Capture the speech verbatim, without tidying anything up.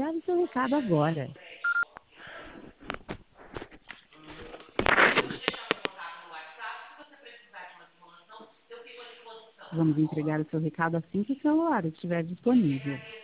entregar o seu recado agora. Vamos entregar o seu recado assim que o celular estiver disponível.